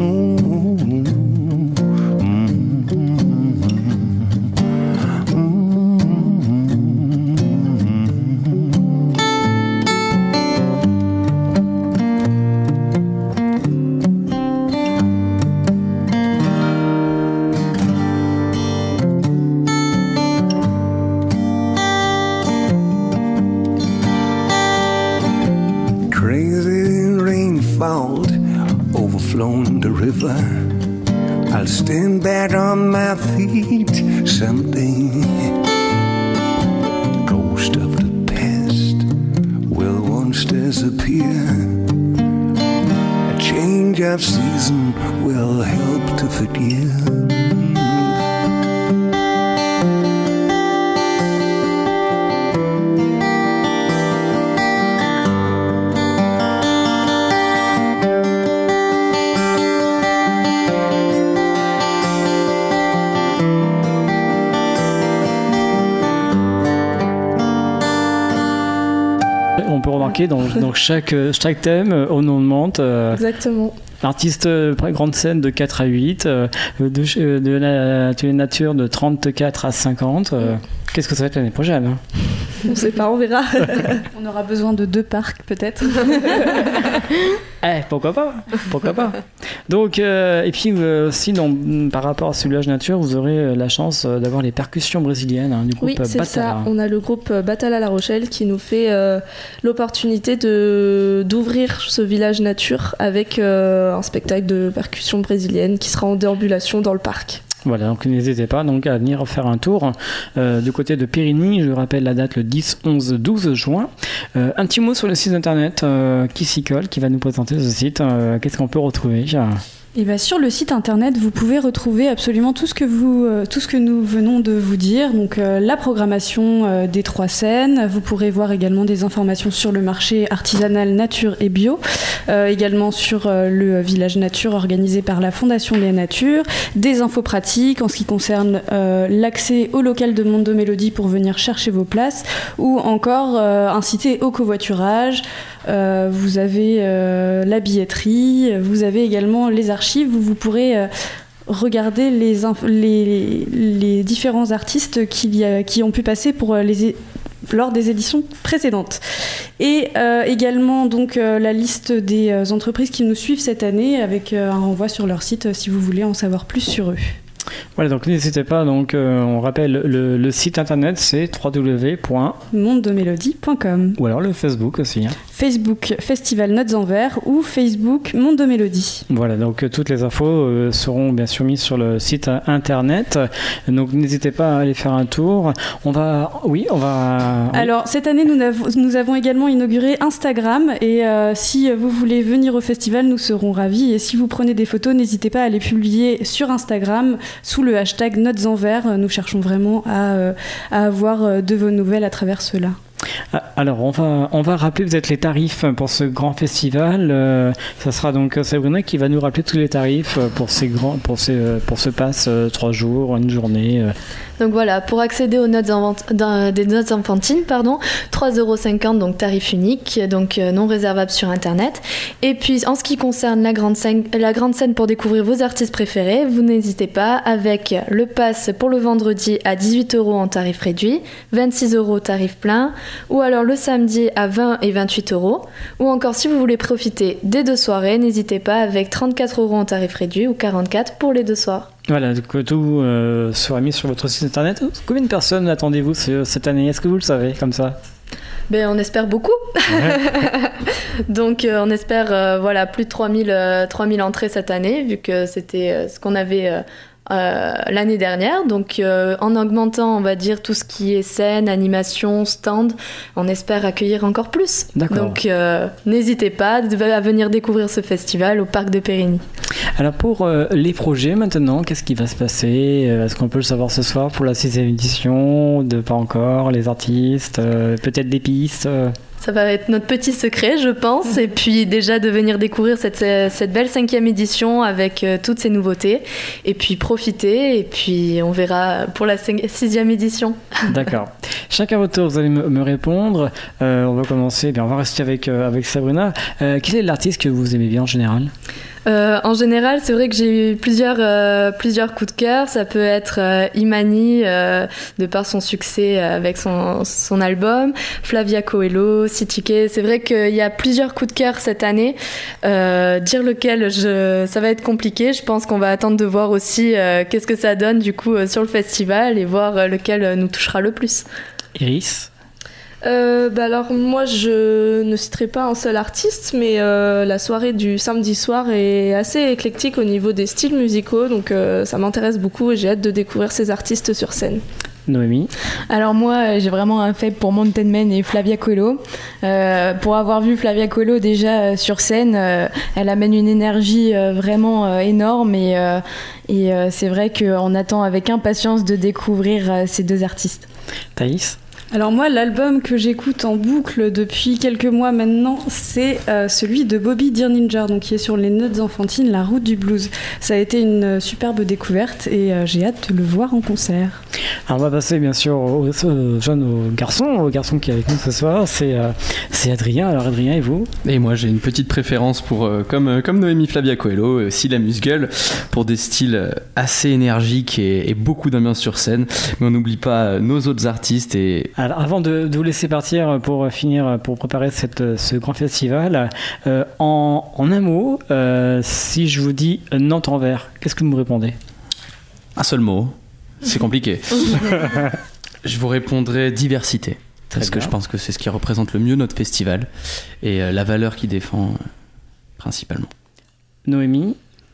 Overflowing the river, I'll stand back on my feet someday. Ghost of the past will once disappear. A change of season will help to forgive. On peut remarquer dans chaque thème, au nom de Mantes. Exactement. Artiste grande scène de 4 à 8, de l'atelier nature de 34 à 50. Qu'est-ce que ça va être l'année prochaine, hein ? On sait pas, on verra. On aura besoin de 2 parcs peut-être. Pourquoi pas. Donc, et puis aussi, par rapport à ce village nature, vous aurez la chance d'avoir les percussions brésiliennes du groupe Batala. Oui, c'est ça. On a le groupe Batala La Rochelle qui nous fait l'opportunité d'ouvrir ce village nature avec un spectacle de percussions brésiliennes qui sera en déambulation dans le parc. Voilà, donc n'hésitez pas donc à venir faire un tour du côté de Périgny. Je rappelle la date le 10, 11, 12 juin. Un petit mot sur le site internet qui s'y colle, qui va nous présenter ce site. Qu'est-ce qu'on peut retrouver ? Et bien sur le site internet, vous pouvez retrouver absolument tout ce que nous venons de vous dire. Donc la programmation des 3 scènes. Vous pourrez voir également des informations sur le marché artisanal nature et bio. Également sur le village nature organisé par la Fondation Léa Nature. Des infos pratiques en ce qui concerne l'accès au local de Mondo Mélodie pour venir chercher vos places. Ou encore inciter au covoiturage. Vous avez la billetterie. Vous avez également les archives où vous pourrez regarder les différents artistes qui ont pu passer lors des éditions précédentes. Et également donc la liste des entreprises qui nous suivent cette année avec un renvoi sur leur site si vous voulez en savoir plus sur eux. Voilà, donc n'hésitez pas, donc on rappelle le site internet c'est www.mondomélodie.com ou alors le Facebook aussi. Facebook Festival Notes en Verre ou Facebook Monde de Mélodie. Voilà, donc toutes les infos seront bien sûr mises sur le site internet. Donc n'hésitez pas à aller faire un tour. Alors cette année nous avons également inauguré Instagram et si vous voulez venir au festival, nous serons ravis. Et si vous prenez des photos, n'hésitez pas à les publier sur Instagram sous le hashtag Notes en Verre. Nous cherchons vraiment à avoir de vos nouvelles à travers cela. Alors on va rappeler peut-être les tarifs pour ce grand festival. Ça sera donc Sabrina qui va nous rappeler tous les tarifs pour ce pass 3 jours, une journée. Donc voilà, pour accéder aux notes des notes enfantines, 3,50 €, donc tarif unique, donc non réservable sur internet. Et puis en ce qui concerne la grande scène pour découvrir vos artistes préférés, vous n'hésitez pas avec le pass pour le vendredi à 18 € en tarif réduit, 26 € tarif plein, ou alors le samedi à 20 et 28 €, ou encore si vous voulez profiter des 2 soirées, n'hésitez pas avec 34 € en tarif réduit ou 44 € pour les 2 soirs. Voilà, tout sera mis sur votre site internet. Combien de personnes attendez-vous cette année ? Est-ce que vous le savez comme ça ? On espère beaucoup. Ouais. Donc on espère plus de 3000 entrées cette année, vu que c'était ce qu'on avait l'année dernière. Donc en augmentant, on va dire, tout ce qui est scène, animation, stand, on espère accueillir encore plus. D'accord. Donc n'hésitez pas à venir découvrir ce festival au parc de Périgny. Alors pour les projets maintenant, qu'est-ce qui va se passer ? Est-ce qu'on peut le savoir ce soir pour la 6e édition ? Pas encore, les artistes, peut-être des pistes Ça va être notre petit secret, je pense. Et puis déjà de venir découvrir cette belle 5e édition avec toutes ces nouveautés. Et puis profiter. Et puis on verra pour la 6e édition. D'accord. Chacun votre tour, vous allez me répondre. On va commencer. On va rester avec Sabrina. Quel est l'artiste que vous aimez bien en général ? En général, c'est vrai que j'ai eu plusieurs coups de cœur. Ça peut être Imani, de par son succès avec son album, Flavia Coelho, Sitike. C'est vrai qu'il y a plusieurs coups de cœur cette année. Dire lequel, ça va être compliqué. Je pense qu'on va attendre de voir aussi qu'est-ce que ça donne du coup sur le festival et voir lequel nous touchera le plus. Iris ? Alors moi je ne citerai pas un seul artiste, mais la soirée du samedi soir est assez éclectique au niveau des styles musicaux, donc ça m'intéresse beaucoup et j'ai hâte de découvrir ces artistes sur scène. Noémie ? Alors moi j'ai vraiment un faible pour Mountain Man et Flavia Coelho. Pour avoir vu Flavia Coelho déjà sur scène, elle amène une énergie vraiment énorme et c'est vrai qu'on attend avec impatience de découvrir ces 2 artistes. Thaïs ? Alors moi, l'album que j'écoute en boucle depuis quelques mois maintenant, c'est celui de Bobby Dirninger, donc qui est sur les notes enfantines, La Route du Blues. Ça a été une superbe découverte et j'ai hâte de le voir en concert. Alors on va passer bien sûr au garçon qui est avec nous ce soir, c'est Adrien. Alors Adrien, et vous ? Et moi j'ai une petite préférence pour, comme Noémie, Flavia Coelho, aussi la Musgueule, pour des styles assez énergiques et beaucoup d'ambiance sur scène. Mais on n'oublie pas nos autres artistes et Alors, avant de vous laisser partir pour préparer ce grand festival, en un mot, si je vous dis Nantes-Anvers, qu'est-ce que vous me répondez? Un seul mot. C'est compliqué. Je vous répondrai diversité. Parce que je pense que c'est ce qui représente le mieux notre festival et la valeur qu'il défend principalement. Noémie?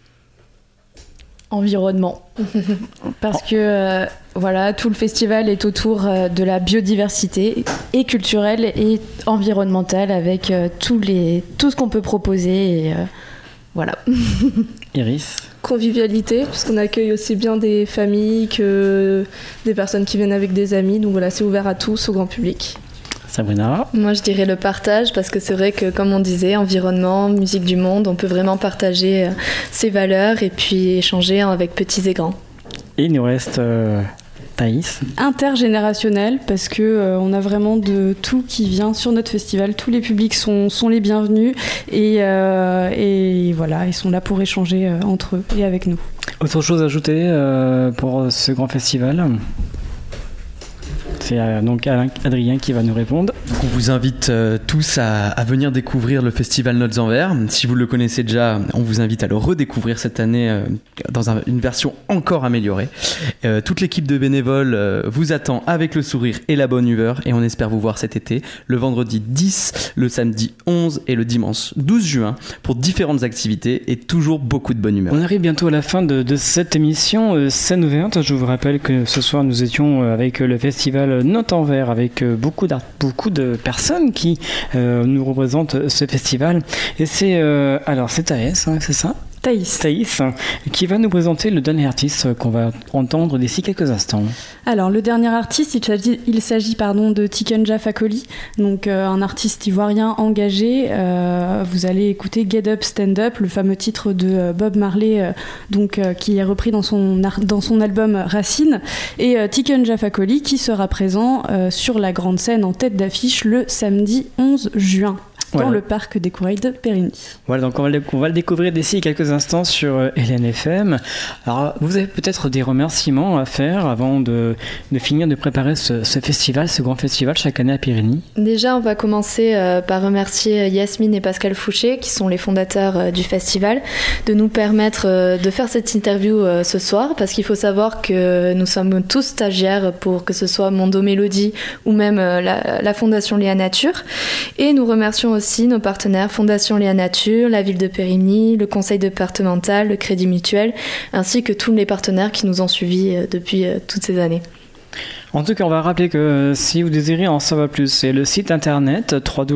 Environnement. Parce que voilà, tout le festival est autour de la biodiversité et culturelle et environnementale avec tout ce qu'on peut proposer. Et, voilà. Iris? Convivialité, puisqu'on accueille aussi bien des familles que des personnes qui viennent avec des amis. Donc voilà, c'est ouvert à tous, au grand public. Sabrina? Moi, je dirais le partage, parce que c'est vrai que, comme on disait, environnement, musique du monde, on peut vraiment partager ses valeurs et puis échanger avec petits et grands. Et il nous reste Thaïs? Intergénérationnel, parce que on a vraiment de tout qui vient sur notre festival. Tous les publics sont les bienvenus et voilà, ils sont là pour échanger entre eux et avec nous. Autre chose à ajouter pour ce grand festival? C'est donc Adrien qui va nous répondre. On vous invite tous à venir découvrir le festival Nantes-Anvers. Si vous le connaissez déjà, on vous invite à le redécouvrir cette année dans une version encore améliorée. Toute l'équipe de bénévoles vous attend avec le sourire et la bonne humeur et on espère vous voir cet été, le vendredi 10, le samedi 11 et le dimanche 12 juin pour différentes activités et toujours beaucoup de bonne humeur. On arrive bientôt à la fin de cette émission Scène ouverte. Je vous rappelle que ce soir nous étions avec le festival Nantes-Anvers avec beaucoup de personnes qui nous représentent ce festival. Et c'est Thaïs, c'est ça? Thaïs, qui va nous présenter le dernier artiste qu'on va entendre d'ici quelques instants. Alors, le dernier artiste, il s'agit de Tikenja Fakoli, donc un artiste ivoirien engagé. Vous allez écouter Get Up, Stand Up, le fameux titre de Bob Marley, qui est repris dans son album Racine. Et Tikenja Fakoli qui sera présent sur la grande scène en tête d'affiche le samedi 11 juin. Dans le parc des Courailles de Périgny. Voilà, donc on va le découvrir d'ici quelques instants sur LNFM. Alors, vous avez peut-être des remerciements à faire avant de finir de préparer ce festival, ce grand festival chaque année à Périgny. Déjà, on va commencer par remercier Yasmine et Pascal Fouché, qui sont les fondateurs du festival, de nous permettre de faire cette interview ce soir, parce qu'il faut savoir que nous sommes tous stagiaires pour que ce soit Mondo Mélodie ou même la Fondation Léa Nature. Et nous remercions aussi nos partenaires Fondation Léa Nature, la ville de Périgny, le conseil départemental, le Crédit Mutuel, ainsi que tous les partenaires qui nous ont suivis depuis toutes ces années. En tout cas, on va rappeler que si vous désirez en savoir plus, c'est le site internet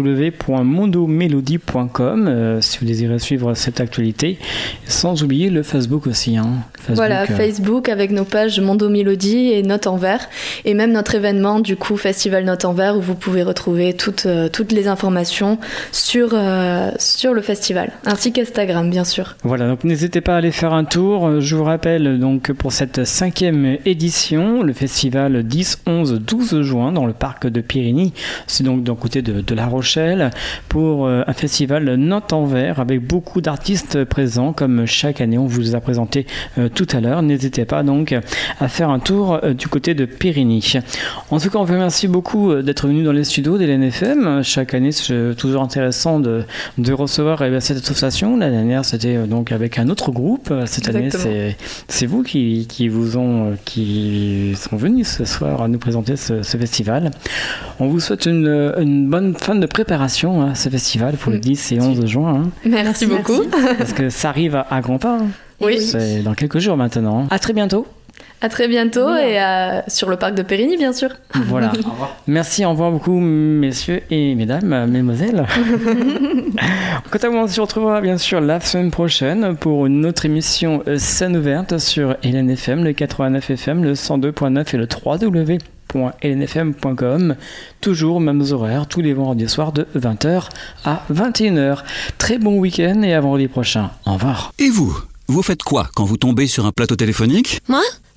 www.mondomelody.com si vous désirez suivre cette actualité. Sans oublier le Facebook aussi. Facebook avec nos pages Mondo Mélodie et Nantes-Anvers. Et même notre événement, du coup, Festival Nantes-Anvers, où vous pouvez retrouver toutes les informations sur le festival. Ainsi qu'Instagram, bien sûr. Voilà, donc n'hésitez pas à aller faire un tour. Je vous rappelle donc pour cette 5e édition, le festival 10, 11, 12 juin dans le parc de Périgny. C'est donc d'un côté de La Rochelle pour un festival Nantes-Anvers avec beaucoup d'artistes présents comme chaque année on vous a présenté tout à l'heure. N'hésitez pas donc à faire un tour du côté de Périgny. En tout cas, on vous remercie beaucoup d'être venu dans les studios de l'NFM. Chaque année, c'est toujours intéressant de recevoir cette association. L'année dernière, c'était donc avec un autre groupe. Cette Exactement. année, c'est vous qui sont venus ce soir à nous présenter ce festival. On vous souhaite une bonne fin de préparation à ce festival pour le 10 et 11 juin. Merci beaucoup. Parce que ça arrive à grands pas. Oui. C'est dans quelques jours maintenant. À très bientôt. À très bientôt et sur le parc de Périgny, bien sûr. Voilà. Merci, au revoir beaucoup, messieurs et mesdames, mesdemoiselles. Quant à moi, on se retrouvera bien sûr la semaine prochaine pour une autre émission Scène ouverte sur LNFM, le 89 FM, le 102.9 et le www.lnfm.com. Toujours aux mêmes horaires, tous les vendredis soirs de 20h à 21h. Très bon week-end et à vendredi prochain. Au revoir. Et vous faites quoi quand vous tombez sur un plateau téléphonique? Moi?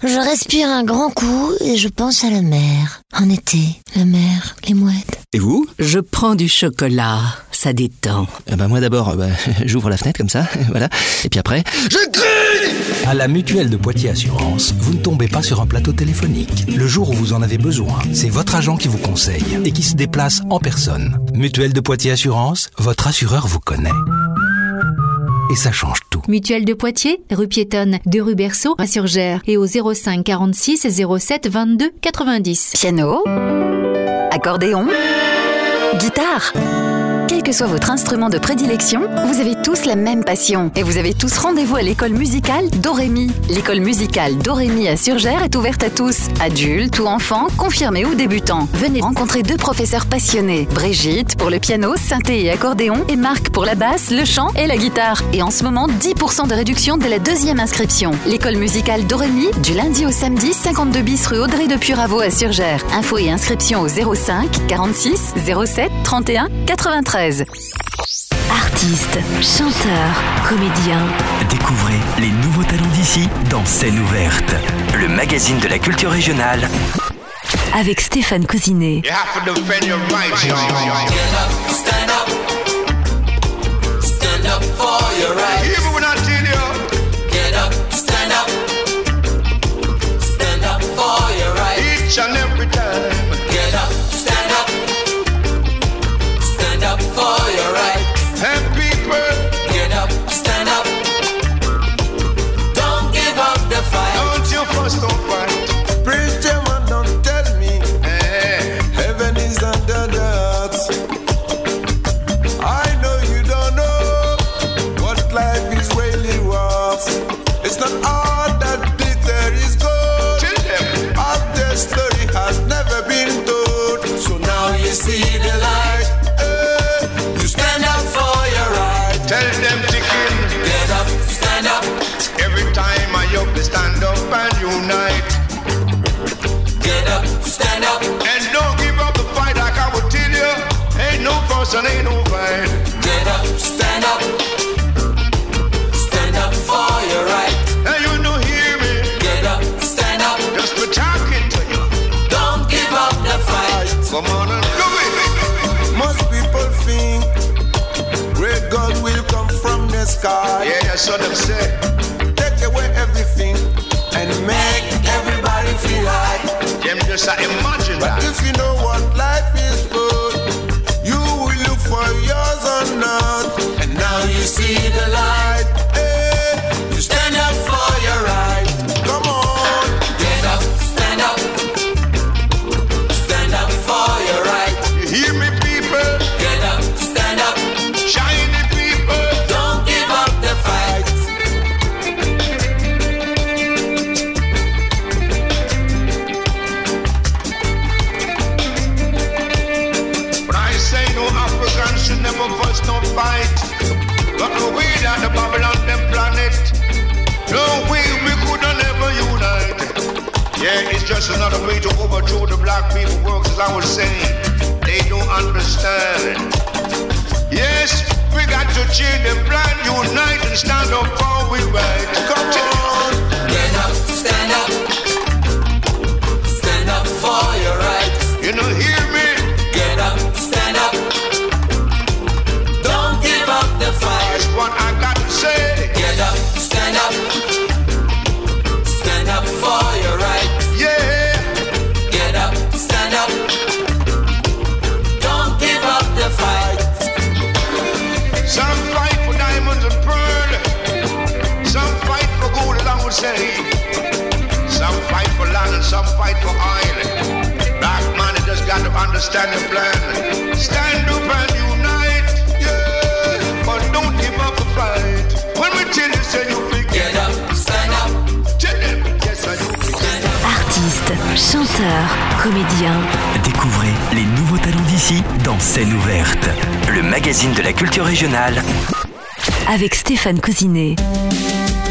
Je respire un grand coup et je pense à la mer. En été, la mer, les mouettes. Et vous? Je prends du chocolat, ça détend. Moi d'abord, j'ouvre la fenêtre comme ça, voilà. Et puis après, je crie! À la Mutuelle de Poitiers Assurance, vous ne tombez pas sur un plateau téléphonique. Le jour où vous en avez besoin, c'est votre agent qui vous conseille et qui se déplace en personne. Mutuelle de Poitiers Assurance, votre assureur vous connaît. Et ça change tout. Mutuelle de Poitiers, rue piétonne de rue Berceau à Surgères et au 05 46 07 22 90. Piano, accordéon, guitare. Quel que soit votre instrument de prédilection, vous avez tous la même passion et vous avez tous rendez-vous à l'école musicale Dorémy. L'école musicale Dorémy à Surgères est ouverte à tous, adultes ou enfants, confirmés ou débutants. Venez rencontrer 2 professeurs passionnés, Brigitte pour le piano, synthé et accordéon et Marc pour la basse, le chant et la guitare. Et en ce moment, 10% de réduction dès la 2e inscription. L'école musicale Dorémy, du lundi au samedi, 52 bis rue Audrey de Puraveau à Surgères. Infos et inscriptions au 05 46 07 31 93. Artistes, chanteurs, comédiens. Découvrez les nouveaux talents d'ici dans Scène ouverte, le magazine de la culture régionale. Avec Stéphane Cousinet. You have to defend your rights, y'all. Get up, stand up. Stand up for your rights. Hear me when I tell you. Get up, stand up. Stand up for your rights. Each and every time. Get up, stand up. Stand up for your rights. And people, get up, stand up. Don't give up the fight. Don't you fuss, don't fight. Preach them and don't tell me. Heaven is under the earth. I know you don't know what life is really worth. It's not all that glitter is gold. All their story has never been told. So now you see the light. You stand up for your right. Tell them chicken, get up, stand up. Every time I up, they stand up and unite. Get up, stand up. And don't give up the fight like I would tell you. Ain't no fuss and ain't no fight. Get up, stand up. Stand up for your right. Now you know hear me. Get up, stand up. Just for talking to you. Don't give up the fight. Come on and do it. Most people think great God will come from the sky. Yeah, that's what them say. Take away everything and make everybody feel high. Them just imagine that. But if you know what life is for, you will look for yours or not. And now you see the light. Hey, you stand up for your right. Come on, get up, stand up. Stand up for your right. You hear me, people? Get up, stand up. Shiny people, don't give up the fight. But I say no African should never fuss, no fight. But the way that the Babylon them planet, no way we could never unite. Yeah, it's just another way to overthrow the black people works, as I was saying. They don't understand. Yes, we got to change the plan, unite and stand up for we right. Come on, get up, stand up. Stand up for your rights. You know, hear me? Get up, stand up. Don't give up the fight. That's what I got to say. Get up, stand up. Stand up for your rights. Yeah. Get up, stand up. Don't give up the fight. Some fight for diamonds and pearl. Some fight for gold, as I would say. Some fight for land and some fight for oil. Black man, you just got to understand the plan. Stand up and unite, yeah. But don't give up the fight. When we tell you, say you big, get up, stand up. Tell them, yes, I do. Stand up. Artistes, chanteurs, comédiens. Découvrez les nouveaux talents d'ici dans Scène ouverte, le magazine de la culture régionale. Avec Stéphane Cousinet.